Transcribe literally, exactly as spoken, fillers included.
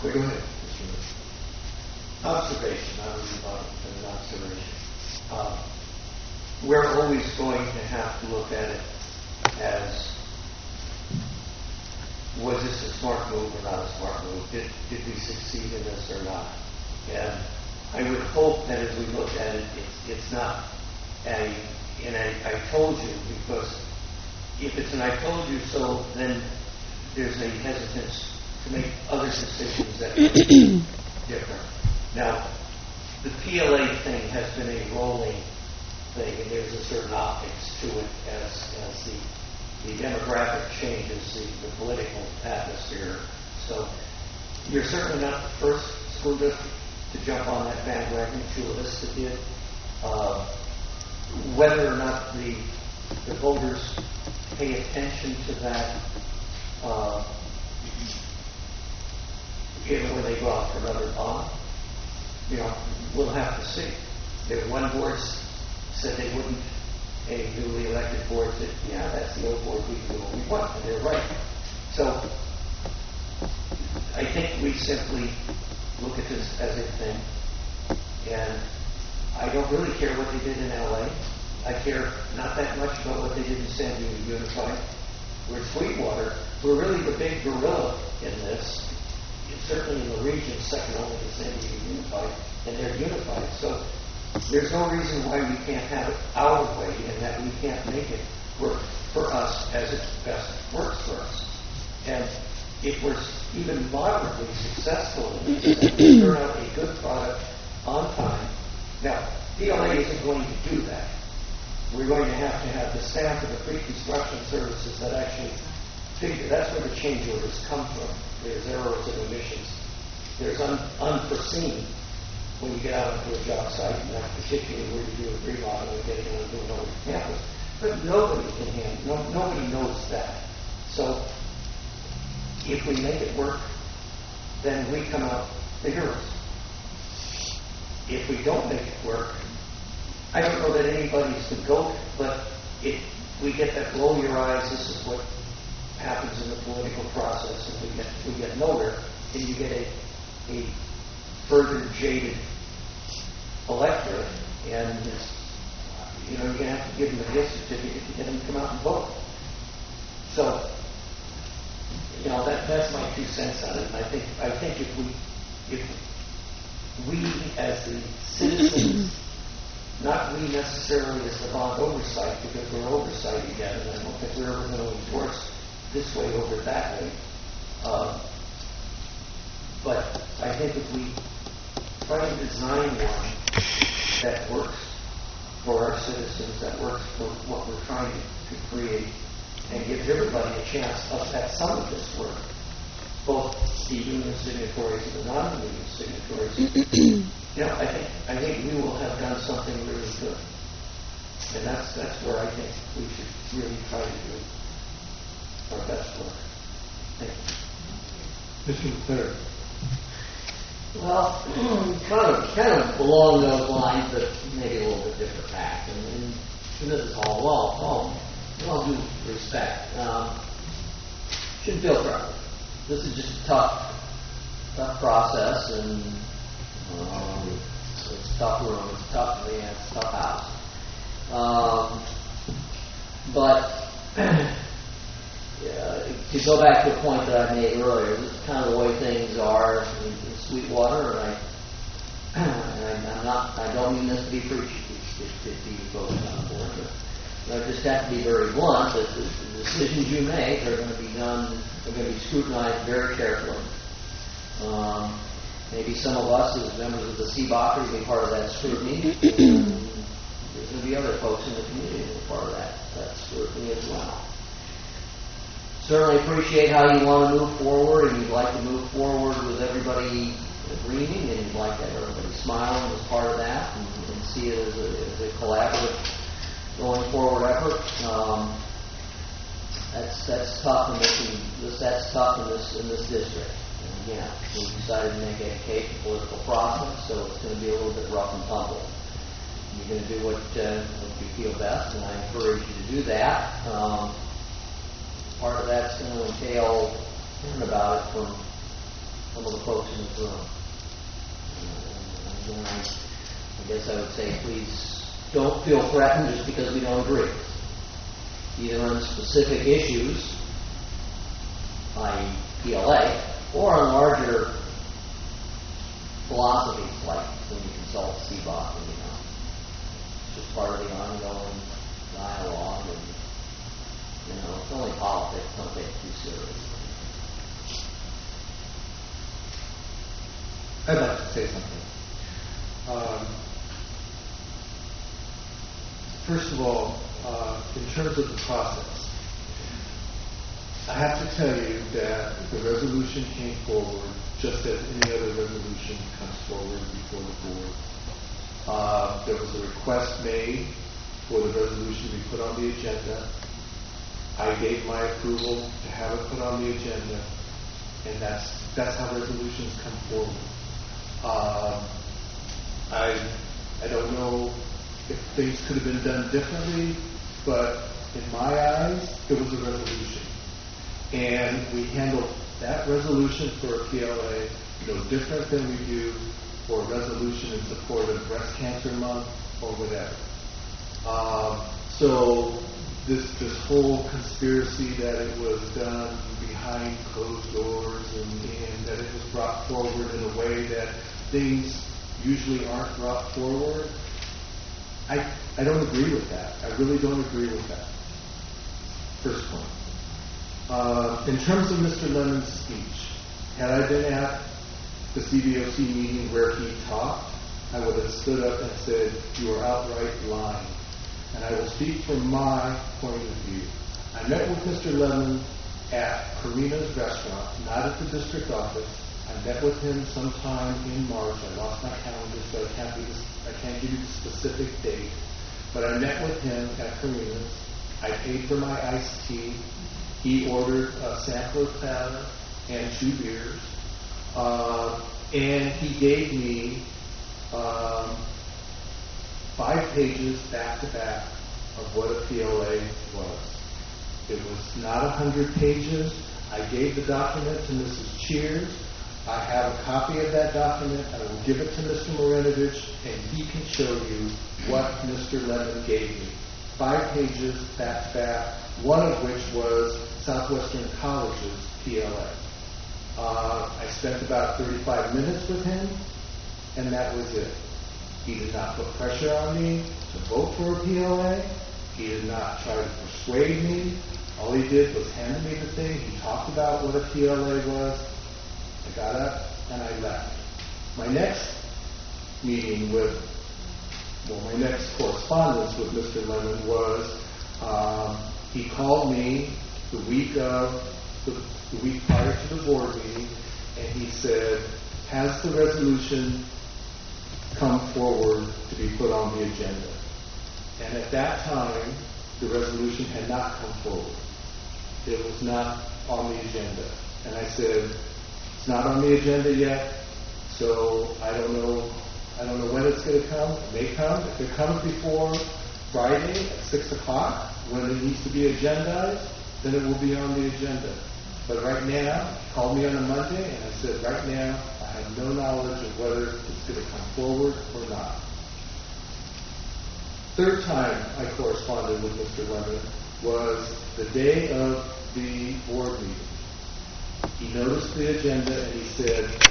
quick Go ahead, Mister observation, not a rebuttal, but an observation. Um, we're always going to have to look at it as, was this a smart move or not a smart move? Did, did we succeed in this or not? And I would hope that as we look at it, it's, it's not a, and I, I told you, because if it's an I told you so, then there's a hesitance to make other decisions that may be different. Now, the P L A thing has been a rolling thing, and there's a certain optics to it as, as the, the demographic changes, the, the political atmosphere. So you're certainly not the first school district to jump on that bandwagon. Chula Vista did. Uh, whether or not the, the voters pay attention to that, uh, you know, when they go out for another bond, you know, we'll have to see. There one board said they wouldn't. A newly elected board said, yeah, that's the old board, we can do what we want, and they're right. So I think we simply look at this as a thing, and I don't really care what they did in L A. I care not that much about what they did in San Diego Unified. We're Sweetwater. We're really the big gorilla in this. It's certainly in the region, second only to San Diego Unified, and they're unified. So there's no reason why we can't have it our way and that we can't make it work for us as it best works for us. And if we're even moderately successful in this, and we turn out a good product on time. Now, P L A isn't going to do that. We're going to have to have the staff of the pre-construction services that actually figure. That's where the change orders come from. There's errors and omissions. There's un, unforeseen when you get out into a job site, and that's particularly where you do a remodel and getting on to another campus. But nobody can handle, no, nobody knows that. So if we make it work, then we come out vigorous. If we don't make it work, I don't know that anybody's the goat, but if we get that blow your eyes, this is what happens in the political process, and we get we get nowhere, and you get a a further jaded electorate, and you know you're gonna have to give them a gift certificate to get them to come out and vote. So you know that that's my two cents on it. And I think I think if we if we as the citizens, not we necessarily as the bond oversight, because we're oversight again, and I don't think we're ever going to endorse this way over that way. Uh, but I think if we try to design one that works for our citizens, that works for what we're trying to, to create, and gives everybody a chance of at some of this work, both the union signatories and the non-union signatories, you know, I think I think we will have done something really good, and that's that's where I think we should really try to do our best work. Thank you. Mister Third. Well, kind of kind of along those lines, but maybe a little bit different tack. And, and, and this is all well, all, all due respect. Um, shouldn't feel proud. This is just a tough, tough process, and um, it's a tough room. It's a tough, yeah, it's a tough house. Um, but yeah, to go back to a point that I made earlier, this is kind of the way things are in, in Sweetwater, and I, and I, I'm not, I don't mean this to be preachy if, if you folks on board, but I just have to be very blunt that the, the decisions you make are going to be done, are going to be scrutinized very carefully. Um, maybe some of us as members of the C B O C will be part of that scrutiny, and there's going to be other folks in the community who are part of that, that scrutiny as well. Certainly appreciate how you want to move forward, and you'd like to move forward with everybody agreeing, and you'd like to have everybody smiling as part of that, and, and see it as a, as a collaborative going forward effort. Um, that's that's tough in this, this that's tough in this in this district. And again, we decided to make education a political process, so it's going to be a little bit rough and tumble. You're going to do what, uh, what you feel best, and I encourage you to do that. Um, Part of that's going to entail hearing about it from some of the folks in this room. Uh, and I, I guess I would say, please don't feel threatened just because we don't agree, either on specific issues, that is. P L A, or on larger philosophies like when you consult C B O C, you know, it's just part of the ongoing dialogue, and you know, it's only politics. Don't take it too seriously. I'd like to say something. Um, first of all, uh, in terms of the process, I have to tell you that the resolution came forward just as any other resolution comes forward before the board. Uh, there was a request made for the resolution to be put on the agenda. I gave my approval to have it put on the agenda, and that's that's how resolutions come forward. Um, I I don't know if things could have been done differently, but in my eyes, it was a resolution. And we handled that resolution for a P L A no different than we do for a resolution in support of Breast Cancer Month or whatever. Um, so this this whole conspiracy that it was done behind closed doors and, and that it was brought forward in a way that things usually aren't brought forward, I I don't agree with that. I really don't agree with that. First point. Uh, in terms of Mister Lemon's speech, had I been at the C B O C meeting where he talked, I would have stood up and said, "You are outright lying." And I will speak from my point of view. I met with Mister Lemon at Karina's restaurant, not at the district office. I met with him sometime in March. I lost my calendar, so I can't, be this, I can't give you the specific date. But I met with him at Karina's. I paid for my iced tea. He ordered a sampler platter and two beers. Uh, and he gave me um, five pages back to back of what a P L A was. It was not a hundred pages. I gave the document to Missus Cheers. I have a copy of that document. I will give it to Mister Marinovich, and he can show you what Mister Lemon gave me. Five pages back to back, one of which was Southwestern College's P L A. Uh, I spent about thirty-five minutes with him, and that was it. He did not put pressure on me to vote for a P L A. He did not try to persuade me. All he did was hand me the thing. He talked about what a P L A was. I got up and I left. My next meeting with, well, my next correspondence with Mister Lemon was um, he called me the week of the, the week prior to the board meeting, and he said, "Has the resolution come forward to be put on the agenda?" And at that time, the resolution had not come forward. It was not on the agenda. And I said, "It's not on the agenda yet, so I don't know. I don't know when it's going to come. It may come. If it comes before Friday at six o'clock, when it needs to be agendized, then it will be on the agenda. But right now, he called me on a Monday, and I said, right now, I have no knowledge of whether it's going to come forward or not." Third time I corresponded with Mister Lemon was the day of the board meeting. He noticed the agenda and he said,